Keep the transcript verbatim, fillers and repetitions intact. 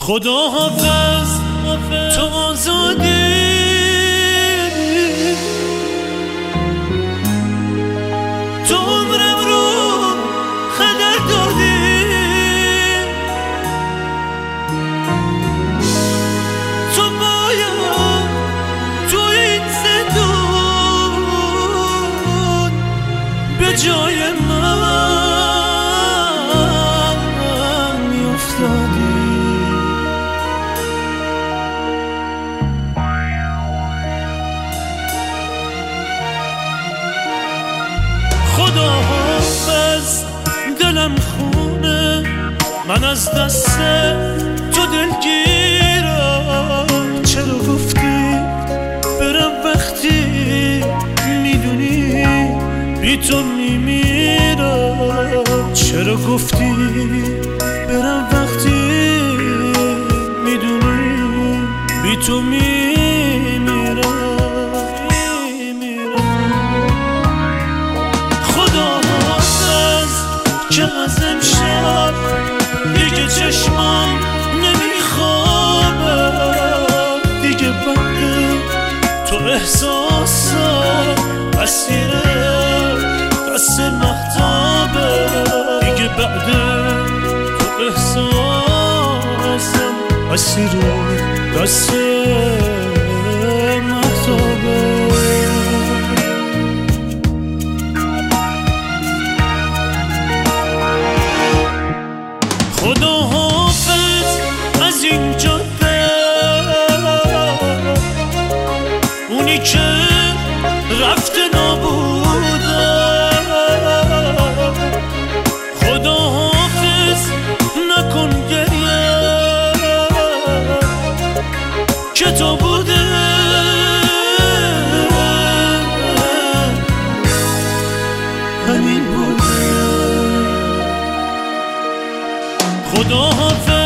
خدا حافظ تو آزادی، تو عمرم رو خدر دادی، تو باید تو این زندان به جای من میافتادی. خدا حافظ دلم خونه، من از دست تو دلگیرم. چرا گفتی برم وقتی میدونی بی تو میمیرم؟ چرا گفتی برم وقتی میدونی بی تو میمیرم؟ که از امشب دیگه چشمم نمیخوابه، دیگه بعد تو احساسم اسیر دست مهتابه، دیگه بعد تو احساسم اسیر دست مهتابه. خدا حافظ از این جاده، اونی که رفته نابوده. خدا حافظ نکن گریه که تو بوده، همین بوده. خدا حافظ